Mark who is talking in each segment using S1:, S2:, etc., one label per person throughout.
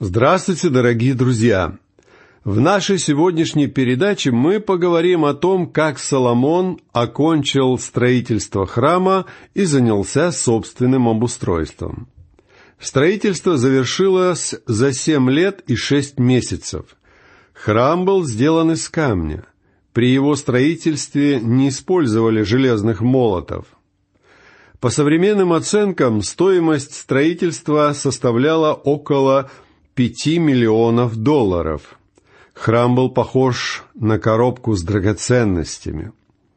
S1: Здравствуйте, дорогие друзья! В нашей сегодняшней передаче мы поговорим о том, как Соломон окончил строительство храма и занялся собственным обустройством. Строительство завершилось за 7 лет и 6 месяцев. Храм был сделан из камня. При его строительстве не использовали железных молотов. По современным оценкам, стоимость строительства составляла около $5 миллионов. Храм был похож на коробку с драгоценностями.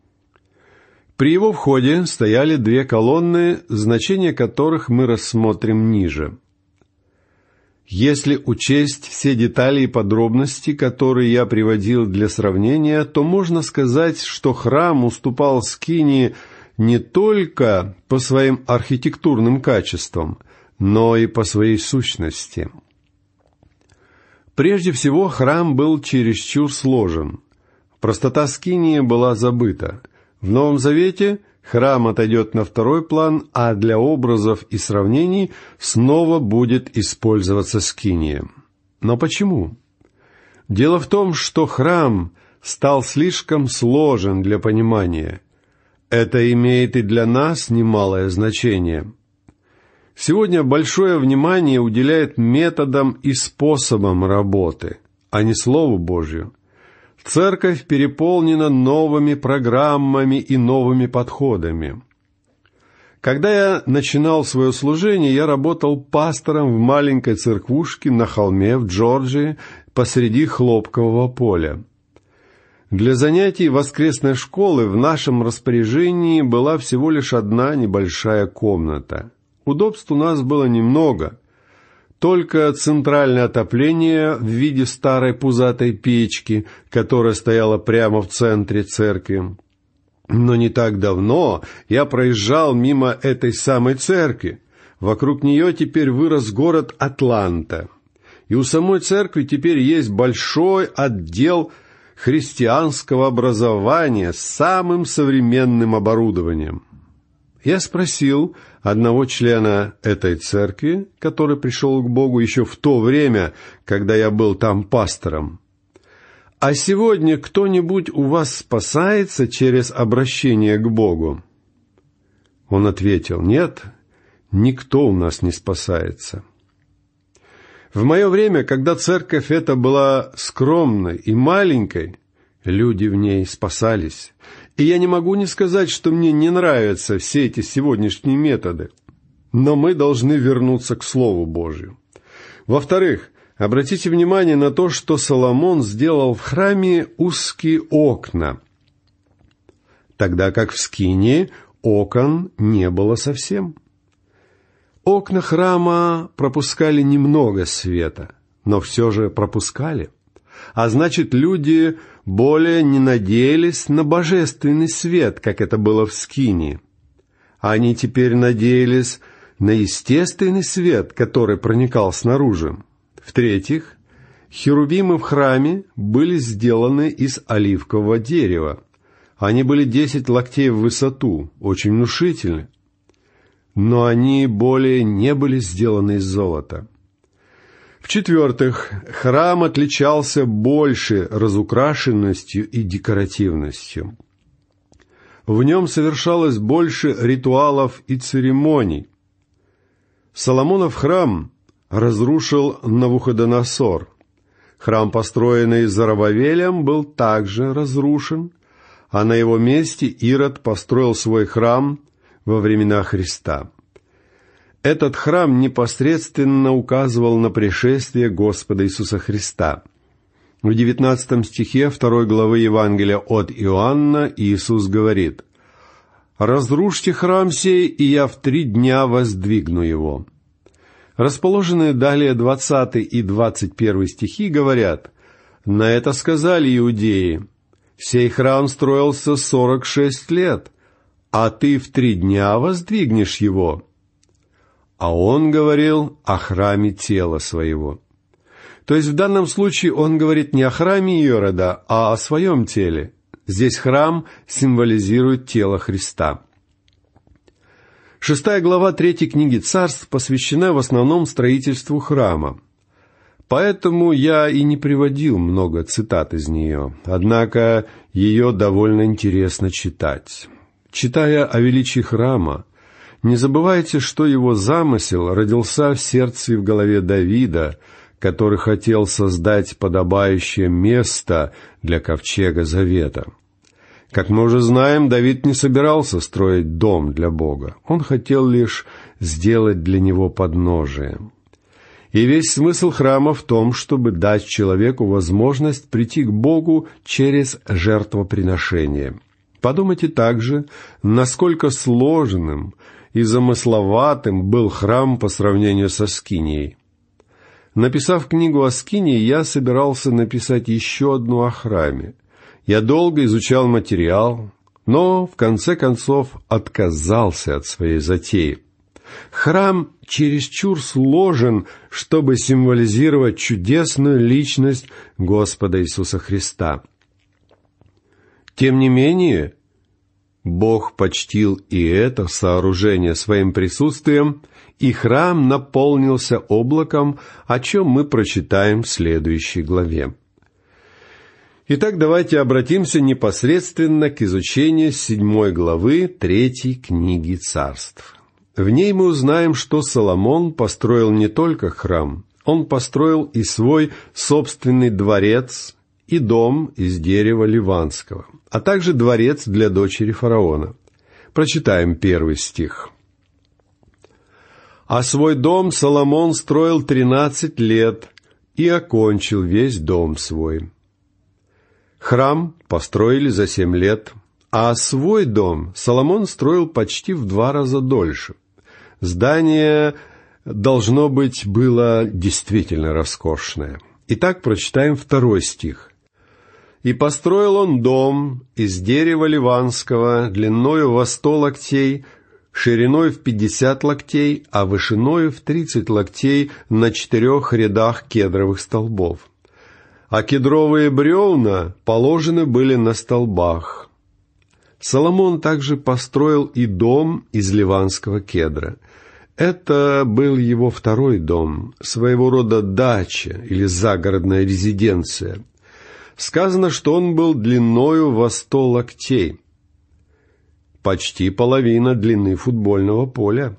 S1: При его входе стояли 2 колонны, значение которых мы рассмотрим ниже. Если учесть все детали и подробности, которые я приводил для сравнения, то можно сказать, что храм уступал скинии не только по своим архитектурным качествам, но и по своей сущности. Прежде всего, храм был чересчур сложен. Простота скинии была забыта. В Новом Завете храм отойдет на второй план, а для образов и сравнений снова будет использоваться скиния. Но почему? Дело в том, что храм стал слишком сложен для понимания. Это имеет и для нас немалое значение. Сегодня большое внимание уделяет методам и способам работы, а не Слову Божью. Церковь переполнена новыми программами и новыми подходами. Когда я начинал свое служение, я работал пастором в маленькой церквушке на холме в Джорджии посреди хлопкового поля. Для занятий воскресной школы в нашем распоряжении была всего лишь одна небольшая комната. Удобств у нас было немного. Только центральное отопление в виде старой пузатой печки, которая стояла прямо в центре церкви. Но не так давно я проезжал мимо этой самой церкви. Вокруг нее теперь вырос город Атланта. И у самой церкви теперь есть большой отдел христианского образования с самым современным оборудованием. Я спросил одного члена этой церкви, который пришел к Богу еще в то время, когда я был там пастором: «А сегодня кто-нибудь у вас спасается через обращение к Богу?» Он ответил: «Нет, никто у нас не спасается». В мое время, когда церковь эта была скромной и маленькой, люди в ней спасались. И я не могу не сказать, что мне не нравятся все эти сегодняшние методы. Но мы должны вернуться к Слову Божию. Во-вторых, обратите внимание на то, что Соломон сделал в храме узкие окна, тогда как в скинии окон не было совсем. Окна храма пропускали немного света, но все же пропускали. А значит, люди более не надеялись на божественный свет, как это было в скинии. Они теперь надеялись на естественный свет, который проникал снаружи. В-третьих, херувимы в храме были сделаны из оливкового дерева. Они были 10 локтей в высоту, очень внушительны. Но они более не были сделаны из золота. В-четвертых, храм отличался больше разукрашенностью и декоративностью. В нем совершалось больше ритуалов и церемоний. Соломонов храм разрушил Навуходоносор. Храм, построенный Зоробавелем, был также разрушен, а на его месте Ирод построил свой храм во времена Христа. Этот храм непосредственно указывал на пришествие Господа Иисуса Христа. В 19 стихе 2 главы Евангелия от Иоанна Иисус говорит: «Разрушьте храм сей, и я в 3 дня воздвигну его». Расположенные далее 20 и 21 стихи говорят: «На это сказали иудеи: сей храм строился 46 лет, а ты в 3 дня воздвигнешь его». А он говорил о храме тела своего. То есть в данном случае он говорит не о храме Ирода, а о своем теле. Здесь храм символизирует тело Христа. 6 глава 3 книги Царств посвящена в основном строительству храма. Поэтому я и не приводил много цитат из нее, однако ее довольно интересно читать. Читая о величии храма, не забывайте, что его замысел родился в сердце и в голове Давида, который хотел создать подобающее место для ковчега завета. Как мы уже знаем, Давид не собирался строить дом для Бога. Он хотел лишь сделать для него подножие. И весь смысл храма в том, чтобы дать человеку возможность прийти к Богу через жертвоприношение. Подумайте также, насколько сложным и замысловатым был храм по сравнению со Скинией. Написав книгу о Скинии, я собирался написать еще одну о храме. Я долго изучал материал, но в конце концов отказался от своей затеи. Храм чересчур сложен, чтобы символизировать чудесную личность Господа Иисуса Христа. Тем не менее, Бог почтил и это сооружение своим присутствием, и храм наполнился облаком, о чем мы прочитаем в следующей главе. Итак, давайте обратимся непосредственно к изучению 7 главы 3 книги Царств. В ней мы узнаем, что Соломон построил не только храм, он построил и свой собственный дворец и дом из дерева ливанского, а также дворец для дочери фараона. Прочитаем 1 стих. «А свой дом Соломон строил 13 лет и окончил весь дом свой». Храм построили за 7 лет, а свой дом Соломон строил почти в 2 раза дольше. Здание, должно быть, было действительно роскошное. Итак, прочитаем 2 стих. «И построил он дом из дерева ливанского, длиною во 100 локтей, шириной в 50 локтей, а вышиною в 30 локтей на 4 рядах кедровых столбов. А кедровые бревна положены были на столбах. Соломон также построил и дом из ливанского кедра. Это был его 2 дом, своего рода дача или загородная резиденция. Сказано, что он был длиною во 100 локтей, почти половина длины футбольного поля.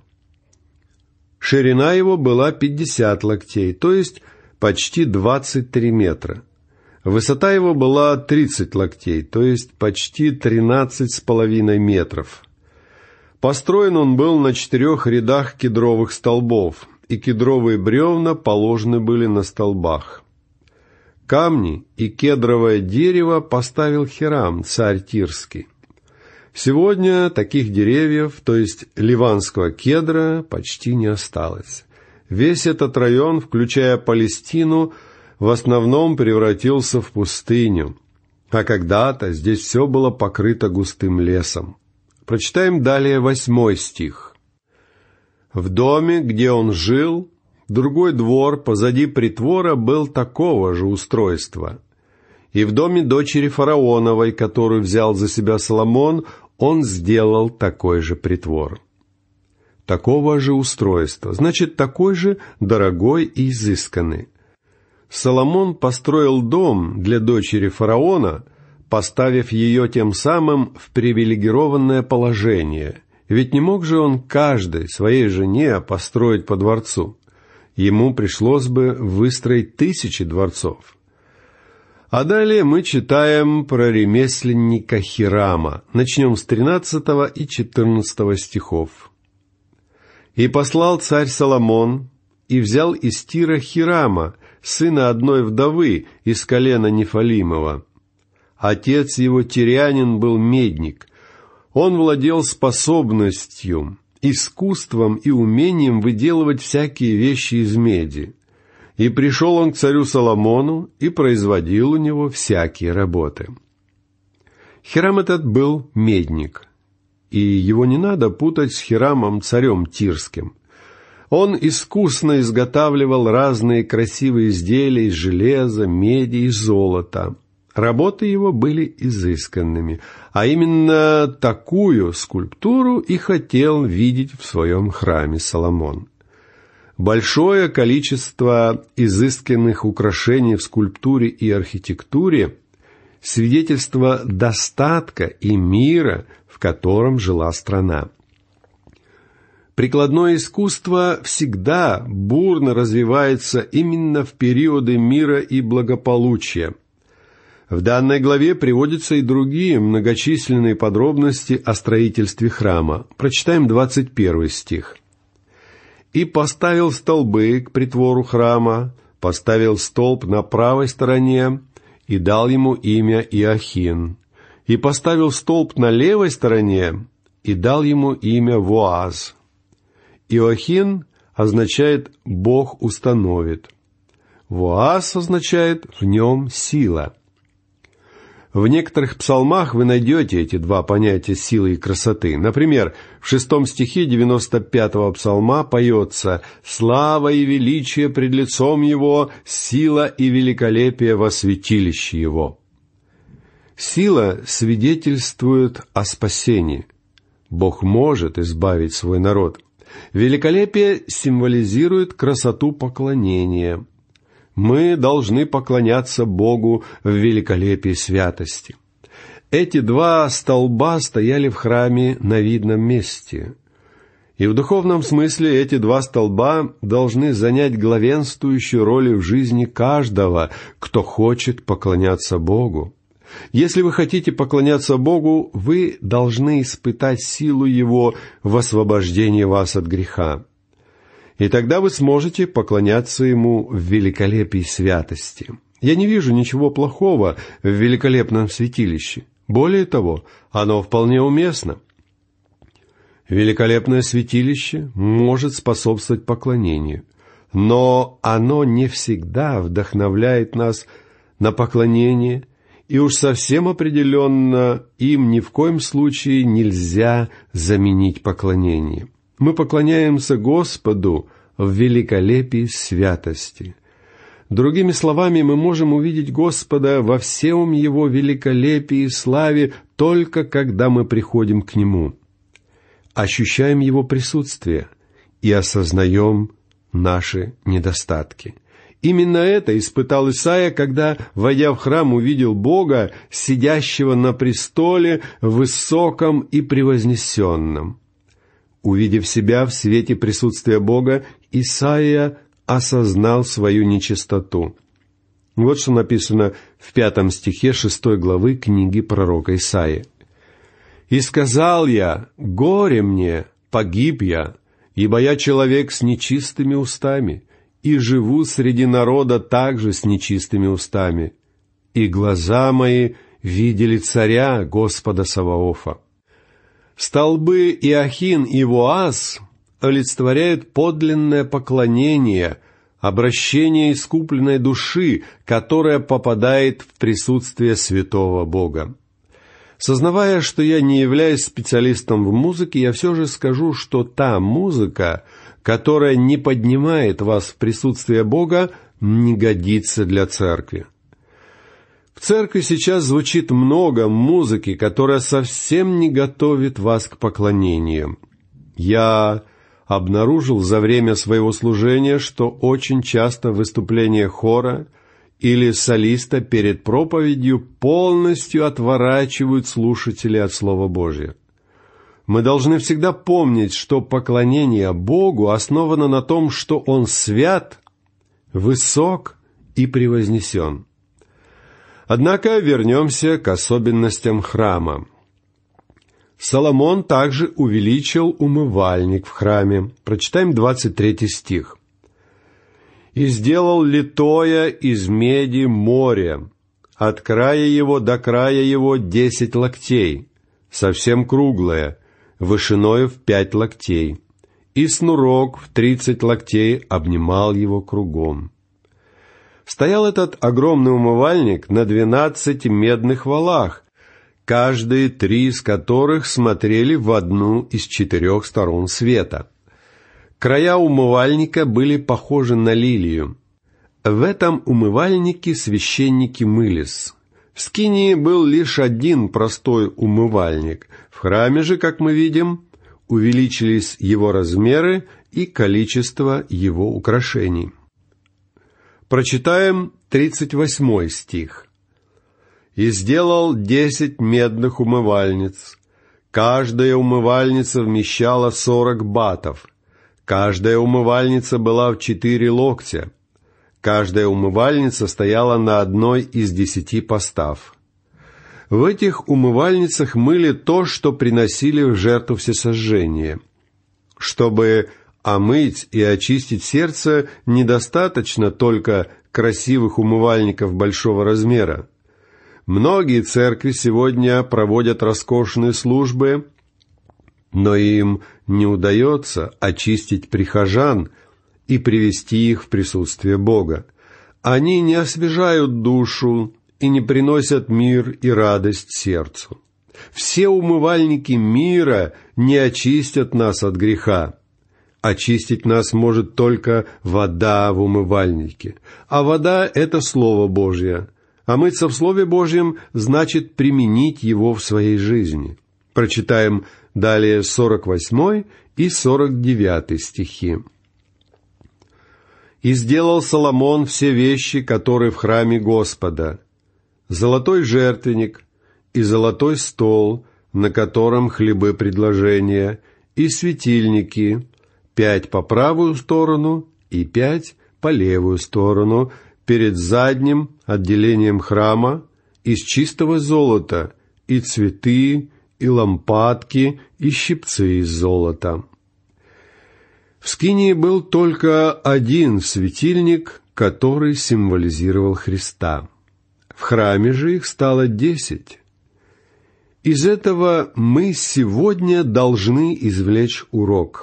S1: Ширина его была 50 локтей, то есть почти 23 метра. Высота его была 30 локтей, то есть почти 13,5 метров. Построен он был на 4 рядах кедровых столбов, и кедровые бревна положены были на столбах. Камни и кедровое дерево поставил Хирам, царь Тирский. Сегодня таких деревьев, то есть ливанского кедра, почти не осталось. Весь этот район, включая Палестину, в основном превратился в пустыню, а когда-то здесь все было покрыто густым лесом. Прочитаем далее 8 стих. «В доме, где он жил, другой двор позади притвора был такого же устройства. И в доме дочери фараоновой, которую взял за себя Соломон, он сделал такой же притвор». Такого же устройства, значит, такой же дорогой и изысканный. Соломон построил дом для дочери фараона, поставив ее тем самым в привилегированное положение. Ведь не мог же он каждой своей жене построить по дворцу. Ему пришлось бы выстроить 1000 дворцов. А далее мы читаем про ремесленника Хирама. Начнем с 13 и 14 стихов. «И послал царь Соломон, и взял из Тира Хирама, сына одной вдовы из колена Нефалимова. Отец его тирянин был медник. Он владел способностью, искусством и умением выделывать всякие вещи из меди. И пришел он к царю Соломону и производил у него всякие работы». Хирам этот был медник, и его не надо путать с Хирамом, царем Тирским. Он искусно изготавливал разные красивые изделия из железа, меди и золота. Работы его были изысканными, а именно такую скульптуру и хотел видеть в своем храме Соломон. Большое количество изысканных украшений в скульптуре и архитектуре – свидетельство достатка и мира, в котором жила страна. Прикладное искусство всегда бурно развивается именно в периоды мира и благополучия. В данной главе приводятся и другие многочисленные подробности о строительстве храма. Прочитаем 21 стих. «И поставил столбы к притвору храма, поставил столб на правой стороне, и дал ему имя Иохин. И поставил столб на левой стороне, и дал ему имя Воаз». Иохин означает «Бог установит». Воаз означает «в нем сила». В некоторых псалмах вы найдете эти два понятия силы и красоты. Например, в 6 стихе 95-го псалма поется «Слава и величие пред лицом Его, сила и великолепие во святилище Его». Сила свидетельствует о спасении. Бог может избавить свой народ. Великолепие символизирует красоту поклонения. Мы должны поклоняться Богу в великолепии святости. Эти два столба стояли в храме на видном месте. И в духовном смысле эти два столба должны занять главенствующую роль в жизни каждого, кто хочет поклоняться Богу. Если вы хотите поклоняться Богу, вы должны испытать силу Его в освобождении вас от греха. И тогда вы сможете поклоняться Ему в великолепии святости. Я не вижу ничего плохого в великолепном святилище. Более того, оно вполне уместно. Великолепное святилище может способствовать поклонению, но оно не всегда вдохновляет нас на поклонение, и уж совсем определенно им ни в коем случае нельзя заменить поклонение. Мы поклоняемся Господу в великолепии святости. Другими словами, мы можем увидеть Господа во всем Его великолепии и славе только когда мы приходим к Нему, ощущаем Его присутствие и осознаем наши недостатки. Именно это испытал Исаия, когда, войдя в храм, увидел Бога, сидящего на престоле, высоком и превознесенном. Увидев себя в свете присутствия Бога, Исаия осознал свою нечистоту. Вот что написано в 5 стихе 6 главы книги пророка Исаии. «И сказал я, горе мне, погиб я, ибо я человек с нечистыми устами, и живу среди народа также с нечистыми устами, и глаза мои видели царя Господа Саваофа». Столбы Иохин и Воаз олицетворяют подлинное поклонение, обращение искупленной души, которая попадает в присутствие святого Бога. Сознавая, что я не являюсь специалистом в музыке, я все же скажу, что та музыка, которая не поднимает вас в присутствие Бога, не годится для церкви. В церкви сейчас звучит много музыки, которая совсем не готовит вас к поклонению. Я обнаружил за время своего служения, что очень часто выступление хора или солиста перед проповедью полностью отворачивают слушателей от Слова Божия. Мы должны всегда помнить, что поклонение Богу основано на том, что Он свят, высок и превознесен. Однако вернемся к особенностям храма. Соломон также увеличил умывальник в храме. Прочитаем 23 стих. «И сделал литое из меди море, от края его до края его 10 локтей, совсем круглое, вышиною в 5 локтей, и снурок в 30 локтей обнимал его кругом». Стоял этот огромный умывальник на 12 медных валах, каждые 3 из которых смотрели в одну из 4 сторон света. Края умывальника были похожи на лилию. В этом умывальнике священники мылись. В скинии был лишь один простой умывальник. В храме же, как мы видим, увеличились его размеры и количество его украшений. Прочитаем 38 стих. «И сделал 10 медных умывальниц. Каждая умывальница вмещала 40 батов. Каждая умывальница была в 4 локтя. Каждая умывальница стояла на одной из 10 постав. В этих умывальницах мыли то, что приносили в жертву всесожжения. Чтобы омыть и очистить сердце, недостаточно только красивых умывальников большого размера. Многие церкви сегодня проводят роскошные службы, но им не удается очистить прихожан и привести их в присутствие Бога. Они не освежают душу и не приносят мир и радость сердцу. Все умывальники мира не очистят нас от греха. Очистить нас может только вода в умывальнике. А вода — это Слово Божье. А мыться в Слове Божьем значит применить его в своей жизни. Прочитаем далее 48 и 49 стихи. «И сделал Соломон все вещи, которые в храме Господа: золотой жертвенник, и золотой стол, на котором хлебы предложения, и светильники, 5 по правую сторону и 5 по левую сторону, перед задним отделением храма, из чистого золота, и цветы, и лампадки, и щипцы из золота». В скинии был только один светильник, который символизировал Христа. В храме же их стало 10. Из этого мы сегодня должны извлечь урок.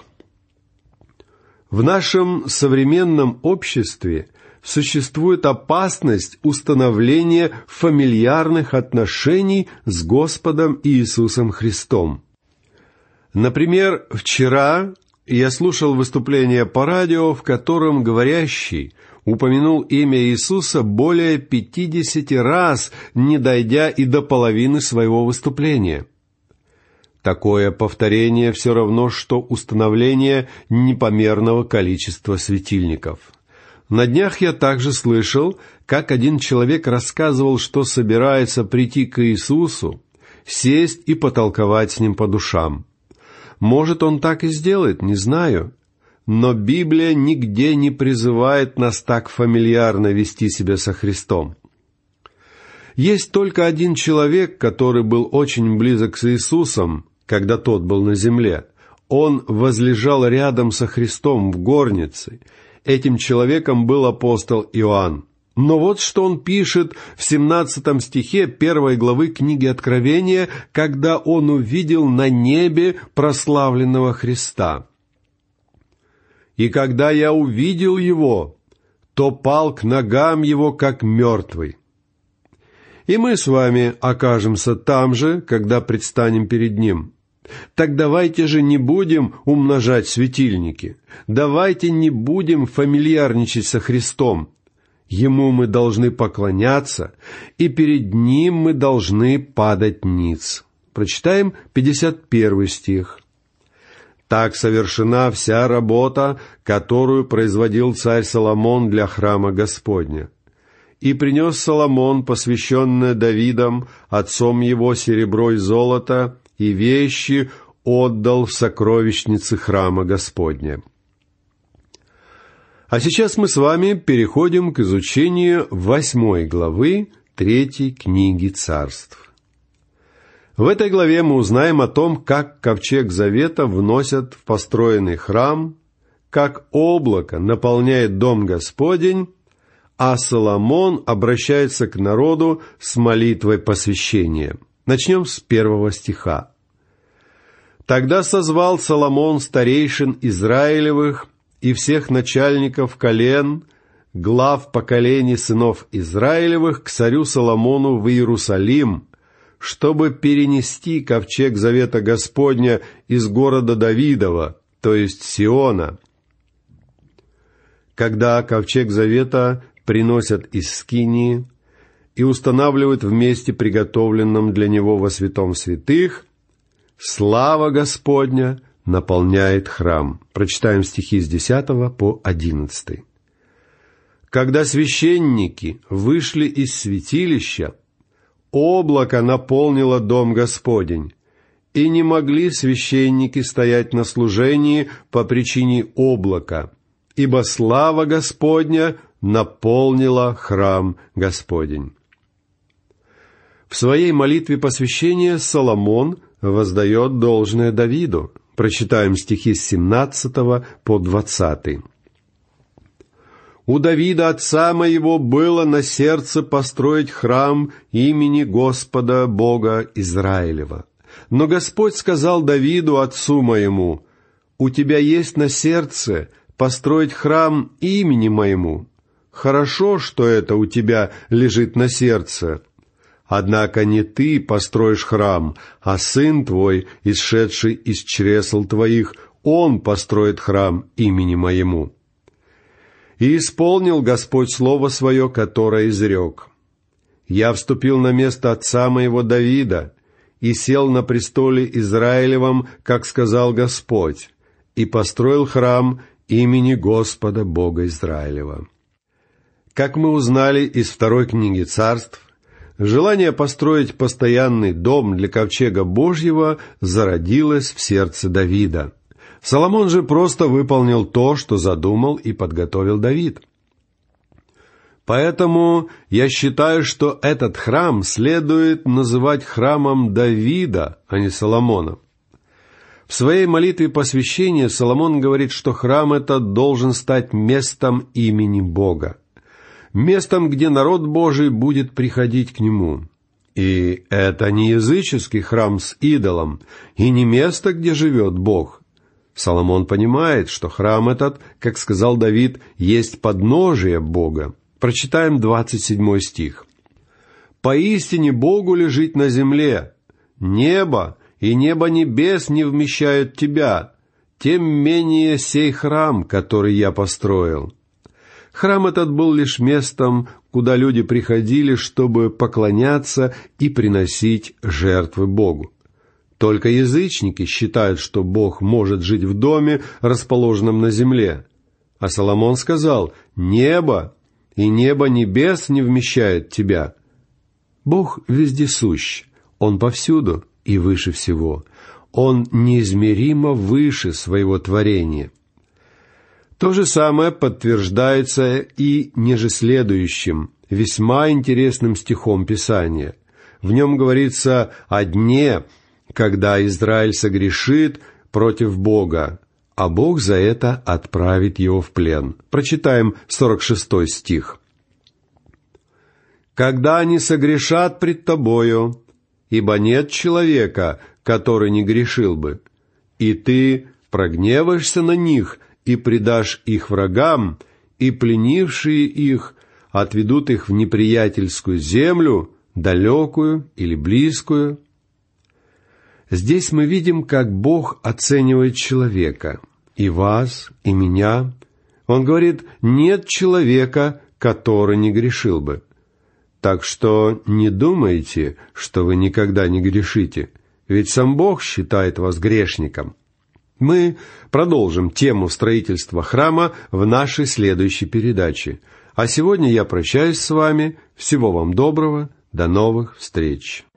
S1: В нашем современном обществе существует опасность установления фамильярных отношений с Господом Иисусом Христом. Например, вчера я слушал выступление по радио, в котором говорящий упомянул имя Иисуса более 50 раз, не дойдя и до половины своего выступления. Такое повторение все равно, что установление непомерного количества светильников. На днях я также слышал, как один человек рассказывал, что собирается прийти к Иисусу, сесть и потолковать с Ним по душам. Может, он так и сделает, не знаю. Но Библия нигде не призывает нас так фамильярно вести себя со Христом. Есть только один человек, который был очень близок с Иисусом, когда тот был на земле. Он возлежал рядом со Христом в горнице. Этим человеком был апостол Иоанн. Но вот что он пишет в 17 стихе 1 главы книги Откровения, когда он увидел на небе прославленного Христа. «И когда я увидел его, то пал к ногам его, как мертвый». И мы с вами окажемся там же, когда предстанем перед Ним. Так давайте же не будем умножать светильники. Давайте не будем фамильярничать со Христом. Ему мы должны поклоняться, и перед Ним мы должны падать ниц. Прочитаем 51 стих. «Так совершена вся работа, которую производил царь Соломон для храма Господня. И принес Соломон, посвященное Давидом, отцом его, серебро и золото, и вещи отдал в сокровищницы храма Господня». А сейчас мы с вами переходим к изучению 8 главы 3 книги Царств. В этой главе мы узнаем о том, как ковчег завета вносят в построенный храм, как облако наполняет дом Господень, а Соломон обращается к народу с молитвой посвящения. Начнем с 1 стиха. «Тогда созвал Соломон старейшин Израилевых и всех начальников колен, глав поколений сынов Израилевых к царю Соломону в Иерусалим, чтобы перенести ковчег завета Господня из города Давидова, то есть Сиона. Когда ковчег завета приносят из скинии и устанавливают в месте, приготовленном для него во святом святых, слава Господня наполняет храм. Прочитаем стихи с 10 по 11. Когда священники вышли из святилища, облако наполнило дом Господень, и не могли священники стоять на служении по причине облака, ибо слава Господня наполнила храм Господень. В своей молитве посвящения Соломон воздает должное Давиду. Прочитаем стихи с 17 по 20. «У Давида, отца моего, было на сердце построить храм имени Господа Бога Израилева. Но Господь сказал Давиду, отцу моему, «У тебя есть на сердце построить храм имени моему. Хорошо, что это у тебя лежит на сердце. Однако не ты построишь храм, а сын твой, исшедший из чресл твоих, он построит храм имени моему». И исполнил Господь слово свое, которое изрек. «Я вступил на место отца моего Давида и сел на престоле Израилевом, как сказал Господь, и построил храм имени Господа Бога Израилева». Как мы узнали из второй книги Царств, желание построить постоянный дом для ковчега Божьего зародилось в сердце Давида. Соломон же просто выполнил то, что задумал и подготовил Давид. Поэтому я считаю, что этот храм следует называть храмом Давида, а не Соломона. В своей молитве посвящения Соломон говорит, что храм этот должен стать местом имени Бога, местом, где народ Божий будет приходить к нему. И это не языческий храм с идолом, и не место, где живет Бог. Соломон понимает, что храм этот, как сказал Давид, есть подножие Бога. Прочитаем 27 стих. «Поистине Богу лежит на земле, небо и небо небес не вмещают тебя, тем менее сей храм, который я построил». Храм этот был лишь местом, куда люди приходили, чтобы поклоняться и приносить жертвы Богу. Только язычники считают, что Бог может жить в доме, расположенном на земле. А Соломон сказал: «Небо и небо небес не вмещает тебя». Бог вездесущ, Он повсюду и выше всего. Он неизмеримо выше своего творения. То же самое подтверждается и ниже следующим, весьма интересным стихом Писания. В нем говорится о дне, когда Израиль согрешит против Бога, а Бог за это отправит его в плен. Прочитаем 46 стих. «Когда они согрешат пред тобою, ибо нет человека, который не грешил бы, и ты прогневаешься на них и предашь их врагам, и пленившие их отведут их в неприятельскую землю, далекую или близкую». Здесь мы видим, как Бог оценивает человека, и вас, и меня. Он говорит: нет человека, который не грешил бы. Так что не думайте, что вы никогда не грешите, ведь сам Бог считает вас грешником. Мы продолжим тему строительства храма в нашей следующей передаче. А сегодня я прощаюсь с вами. Всего вам доброго. До новых встреч.